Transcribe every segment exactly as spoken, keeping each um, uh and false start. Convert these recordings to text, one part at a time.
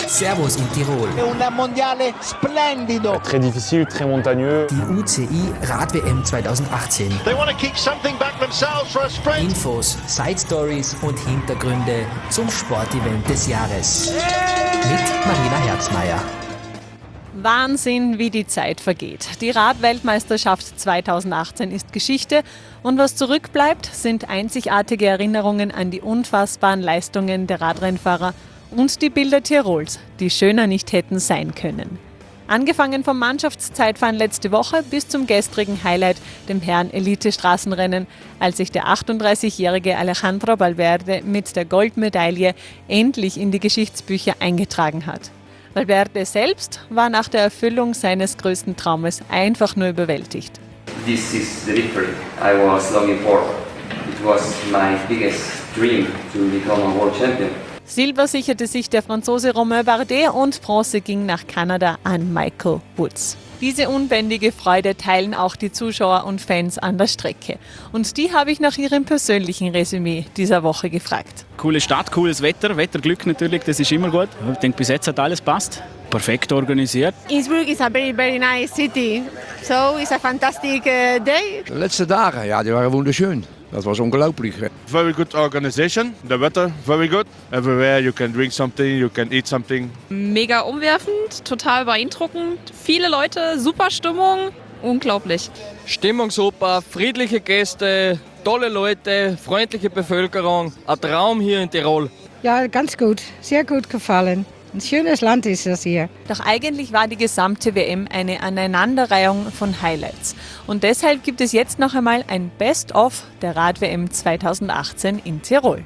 Servus in Tirol. Un mondiale splendido. Très difficile, très montagneux. Die U C I-Rad-W M zweitausendachtzehn. They want to kick something back themselves for a sprint. Infos, Side-Stories und Hintergründe zum Sportevent des Jahres. Mit Marina Herzmeier. Wahnsinn, wie die Zeit vergeht. Die Radweltmeisterschaft zweitausendachtzehn ist Geschichte und was zurückbleibt, sind einzigartige Erinnerungen an die unfassbaren Leistungen der Radrennfahrer und die Bilder Tirols, die schöner nicht hätten sein können. Angefangen vom Mannschaftszeitfahren letzte Woche bis zum gestrigen Highlight, dem Herren-Elite-Straßenrennen, als sich der achtunddreißigjährige Alejandro Valverde mit der Goldmedaille endlich in die Geschichtsbücher eingetragen hat. Valverde selbst war nach der Erfüllung seines größten Traumes einfach nur überwältigt. This is the victory I was longing for. It was my biggest dream to become a world champion. Silber sicherte sich der Franzose Romain Bardet und Bronze ging nach Kanada an Michael Woods. Diese unbändige Freude teilen auch die Zuschauer und Fans an der Strecke. Und die habe ich nach ihrem persönlichen Resümee dieser Woche gefragt. Coole Stadt, cooles Wetter, Wetterglück natürlich, das ist immer gut. Ich denke, bis jetzt hat alles passt. Perfekt organisiert. Innsbruck is a very, very nice city. So it's a fantastic uh, day. De letzten Dagen, ja, die waren wunderschön. Das war unglaublich. Very good organization. The weather, very good. Everywhere you can drink something, you can eat something. Mega umwerfend, total beeindruckend. Viele Leute, super Stimmung, unglaublich. Stimmung super, friedliche Gäste, tolle Leute, freundliche Bevölkerung. Ein Traum hier in Tirol. Ja, ganz gut. Sehr gut gefallen. Ein schönes Land ist das hier. Doch eigentlich war die gesamte W M eine Aneinanderreihung von Highlights. Und deshalb gibt es jetzt noch einmal ein Best-of der Rad-W M zweitausendachtzehn in Tirol.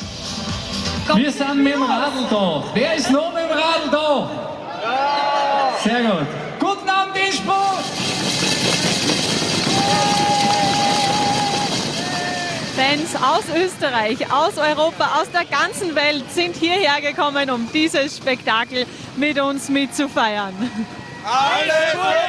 Wir sind mit dem Radl da. Wer ist noch mit dem Radl da? Ja. Sehr gut. Guten Abend, Innsbruck! Fans aus Österreich, aus Europa, aus der ganzen Welt sind hierher gekommen, um dieses Spektakel mit uns mitzufeiern. Alles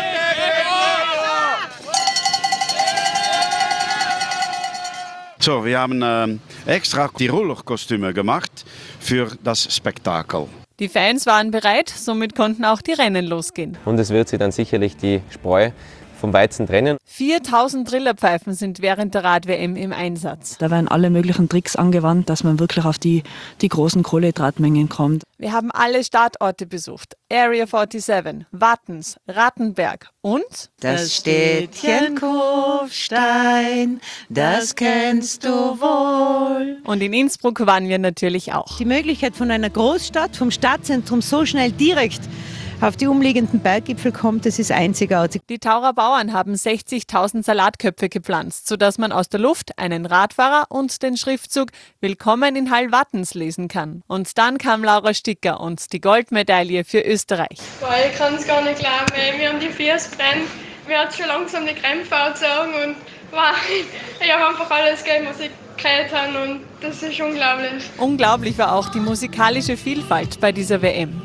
So, wir haben äh, extra Tiroler Kostüme gemacht für das Spektakel. Die Fans waren bereit, somit konnten auch die Rennen losgehen. Und es wird sich dann sicherlich die Spreu vom Weizen trennen. viertausend Trillerpfeifen sind während der Rad-W M im Einsatz. Da werden alle möglichen Tricks angewandt, dass man wirklich auf die, die großen Kohlenhydratmengen kommt. Wir haben alle Startorte besucht. Area siebenundvierzig, Wattens, Rattenberg und das Städtchen Kufstein, das kennst du wohl. Und in Innsbruck waren wir natürlich auch. Die Möglichkeit von einer Großstadt, vom Stadtzentrum so schnell direkt auf die umliegenden Berggipfel kommt, das ist einzigartig. Die Taurer Bauern haben sechzigtausend Salatköpfe gepflanzt, sodass man aus der Luft einen Radfahrer und den Schriftzug Willkommen in Hallwattens lesen kann. Und dann kam Laura Sticker und die Goldmedaille für Österreich. Boah, ich kann es gar nicht glauben, ey. Wir haben die Füße brennen, mir hat schon langsam die Krämpfe angezogen und wow, ich habe einfach alles gegeben, was ich gehört habe und das ist unglaublich. Unglaublich war auch die musikalische Vielfalt bei dieser W M.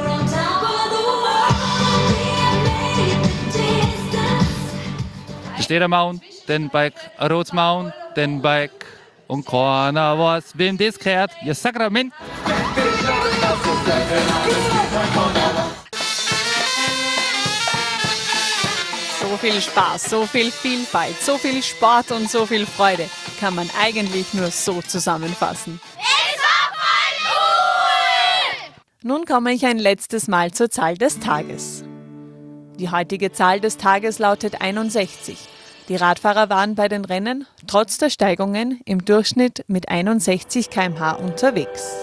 Steht am Mountainbike, ein rotes Mountainbike und keiner weiß, wem das gehört. Ja, Sakrament! So viel Spaß, so viel Vielfalt, so viel Sport und so viel Freude kann man eigentlich nur so zusammenfassen. Es war voll cool! Nun komme ich ein letztes Mal zur Zahl des Tages. Die heutige Zahl des Tages lautet einundsechzig. Die Radfahrer waren bei den Rennen trotz der Steigungen im Durchschnitt mit einundsechzig Kilometer pro Stunde unterwegs.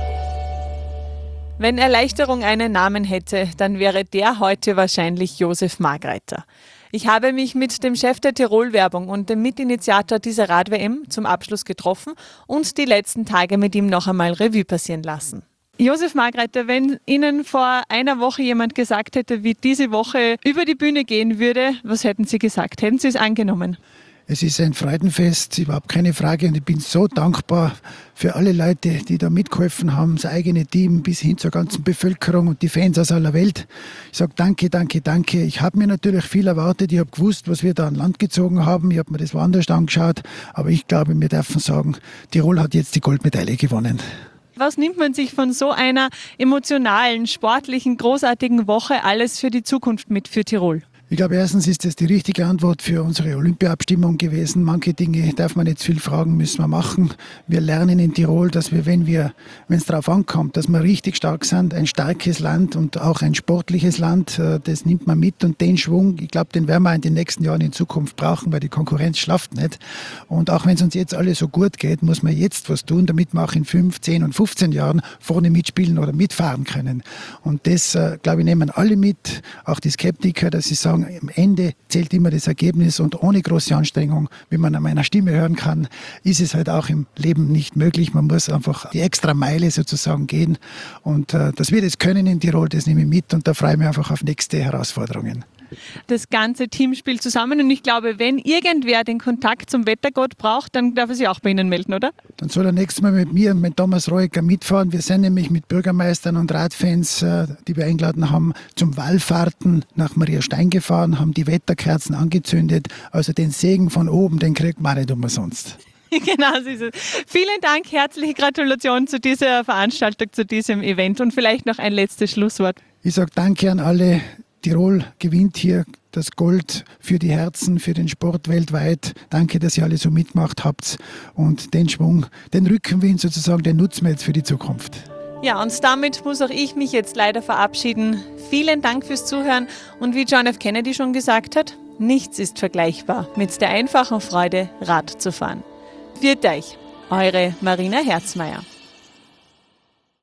Wenn Erleichterung einen Namen hätte, dann wäre der heute wahrscheinlich Josef Margreiter. Ich habe mich mit dem Chef der Tirol-Werbung und dem Mitinitiator dieser Rad-W M zum Abschluss getroffen und die letzten Tage mit ihm noch einmal Revue passieren lassen. Josef Margreiter, wenn Ihnen vor einer Woche jemand gesagt hätte, wie diese Woche über die Bühne gehen würde, was hätten Sie gesagt? Hätten Sie es angenommen? Es ist ein Freudenfest, überhaupt keine Frage. Und ich bin so dankbar für alle Leute, die da mitgeholfen haben, das eigene Team bis hin zur ganzen Bevölkerung und die Fans aus aller Welt. Ich sage danke, danke, danke. Ich habe mir natürlich viel erwartet. Ich habe gewusst, was wir da an Land gezogen haben. Ich habe mir das woanders angeschaut. Aber ich glaube, wir dürfen sagen, Tirol hat jetzt die Goldmedaille gewonnen. Was nimmt man sich von so einer emotionalen, sportlichen, großartigen Woche alles für die Zukunft mit für Tirol? Ich glaube, erstens ist das die richtige Antwort für unsere Olympia-Abstimmung gewesen. Manche Dinge darf man nicht viel fragen, müssen wir machen. Wir lernen in Tirol, dass wir, wenn wir, wenn es darauf ankommt, dass wir richtig stark sind, ein starkes Land und auch ein sportliches Land, das nimmt man mit. Und den Schwung, ich glaube, den werden wir in den nächsten Jahren in Zukunft brauchen, weil die Konkurrenz schlaft nicht. Und auch wenn es uns jetzt alle so gut geht, muss man jetzt was tun, damit wir auch in fünf, zehn und fünfzehn Jahren vorne mitspielen oder mitfahren können. Und das, glaube ich, nehmen alle mit, auch die Skeptiker, dass sie sagen, am Ende zählt immer das Ergebnis und ohne große Anstrengung, wie man an meiner Stimme hören kann, ist es halt auch im Leben nicht möglich. Man muss einfach die extra Meile sozusagen gehen und äh, dass wir das können in Tirol, das nehme ich mit und da freue ich mich einfach auf nächste Herausforderungen. Das ganze Team spielt zusammen und ich glaube, wenn irgendwer den Kontakt zum Wettergott braucht, dann darf er sich auch bei Ihnen melden, oder? Dann soll er nächstes Mal mit mir und mit Thomas Reuecker mitfahren. Wir sind nämlich mit Bürgermeistern und Radfans, die wir eingeladen haben, zum Wallfahrten nach Maria Stein gefahren, haben die Wetterkerzen angezündet. Also den Segen von oben, den kriegt man nicht umsonst. Genau, so ist es. Vielen Dank, herzliche Gratulation zu dieser Veranstaltung, zu diesem Event und vielleicht noch ein letztes Schlusswort. Ich sage Danke an alle. Tirol gewinnt hier das Gold für die Herzen, für den Sport weltweit. Danke, dass ihr alle so mitgemacht habt. Und den Schwung, den Rückenwind sozusagen, den nutzen wir jetzt für die Zukunft. Ja, und damit muss auch ich mich jetzt leider verabschieden. Vielen Dank fürs Zuhören. Und wie John F. Kennedy schon gesagt hat, nichts ist vergleichbar mit der einfachen Freude, Rad zu fahren. Viert euch, eure Marina Herzmeier.